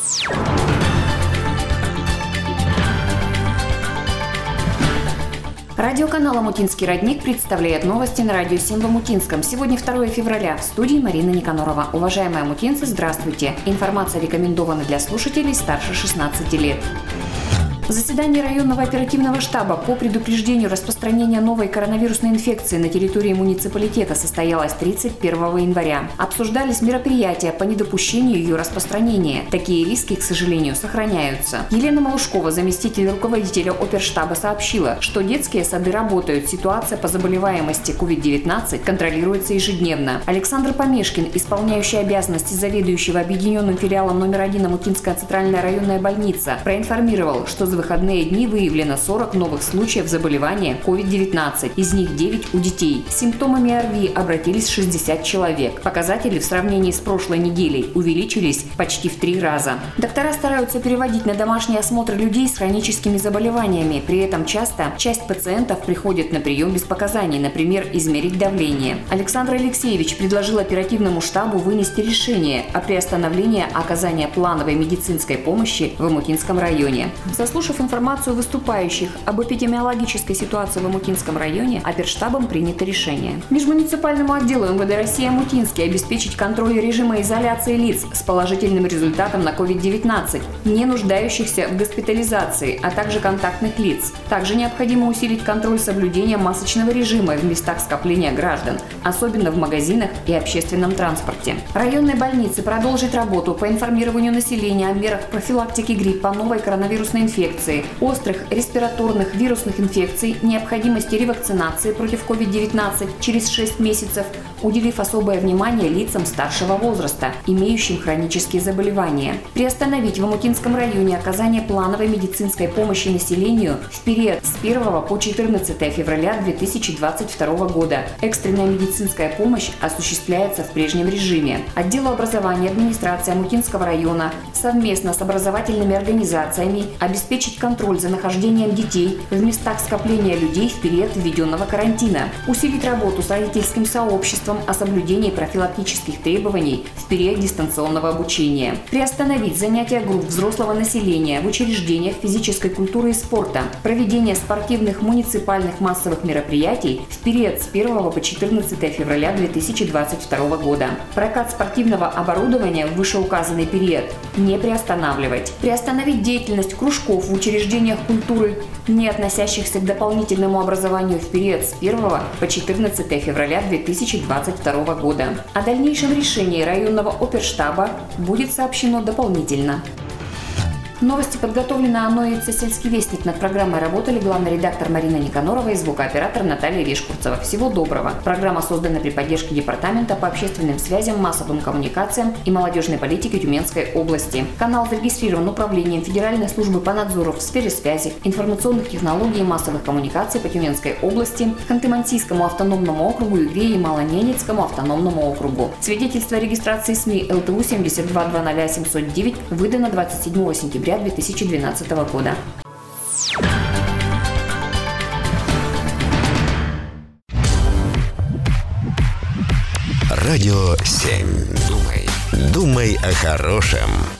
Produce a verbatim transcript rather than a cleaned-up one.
Радиоканал «Омутинский родник» представляет новости на радио семь в Омутинском. Сегодня второе февраля. В студии Марина Никанорова. Уважаемые омутинцы, здравствуйте. Информация рекомендована для слушателей старше шестнадцати лет. Заседание районного оперативного штаба по предупреждению распространения новой коронавирусной инфекции на территории муниципалитета состоялось тридцать первого января. Обсуждались мероприятия по недопущению ее распространения. Такие риски, к сожалению, сохраняются. Елена Малушкова, заместитель руководителя оперштаба, сообщила, что детские сады работают. Ситуация по заболеваемости ковид девятнадцать контролируется ежедневно. Александр Помешкин, исполняющий обязанности заведующего объединенным филиалом номер один Омутинская центральная районная больница, проинформировал, что за выходные дни выявлено сорок новых случаев заболевания ковид девятнадцать, из них девять у детей. С симптомами ОРВИ обратились шестьдесят человек. Показатели в сравнении с прошлой неделей увеличились почти в три раза. Доктора стараются переводить на домашний осмотр людей с хроническими заболеваниями. При этом часто часть пациентов приходит на прием без показаний, например, измерить давление. Александр Алексеевич предложил оперативному штабу вынести решение о приостановлении оказания плановой медицинской помощи в Омутинском районе. Заслушав информацию выступающих об эпидемиологической ситуации в Омутинском районе, оперштабом принято решение. Межмуниципальному отделу эм вэ дэ России Омутинский обеспечить контроль режима изоляции лиц с положительным результатом на ковид девятнадцать, не нуждающихся в госпитализации, а также контактных лиц. Также необходимо усилить контроль соблюдения масочного режима в местах скопления граждан, особенно в магазинах и общественном транспорте. Районные больницы продолжат работу по информированию населения о мерах профилактики гриппа, новой коронавирусной инфекции, острых респираторных вирусных инфекций, необходимости ревакцинации против ковид девятнадцать через шесть месяцев, уделив особое внимание лицам старшего возраста, имеющим хронические заболевания. Приостановить в Омутинском районе оказание плановой медицинской помощи населению в период с первого по четырнадцатое февраля две тысячи двадцать второго года. Экстренная медицинская помощь осуществляется в прежнем режиме. Отделу образования администрации Омутинского района совместно с образовательными организациями обеспечить контроль за нахождением детей в местах скопления людей в период введенного карантина, усилить работу с родительским сообществом о соблюдении профилактических требований в период дистанционного обучения, приостановить занятия групп взрослого населения в учреждениях физической культуры и спорта, проведение спортивных муниципальных массовых мероприятий в период с первого по четырнадцатое февраля две тысячи двадцать второго года, прокат спортивного оборудования в вышеуказанный период не приостанавливать, приостановить деятельность кружков в учреждениях культуры, не относящихся к дополнительному образованию в период с первого по четырнадцатое февраля две тысячи двадцать второго года. О дальнейшем решении районного оперштаба будет сообщено дополнительно. Новости подготовлены ОНОИЦ «Сельский вестник». Над программой работали главный редактор Марина Никанорова и звукооператор Наталья Вишкурцева. Всего доброго. Программа создана при поддержке Департамента по общественным связям, массовым коммуникациям и молодежной политике Тюменской области. Канал зарегистрирован Управлением Федеральной службы по надзору в сфере связи, информационных технологий и массовых коммуникаций по Тюменской области, Ханты-Мансийскому автономному округу, Югре и Малоненецкому автономному округу. Свидетельство о регистрации СМИ эл тэ у семь два два ноль семь ноль девять выдано двадцать седьмого сентября две тысячи двенадцатого года. Радио семь. Думай, думай о хорошем.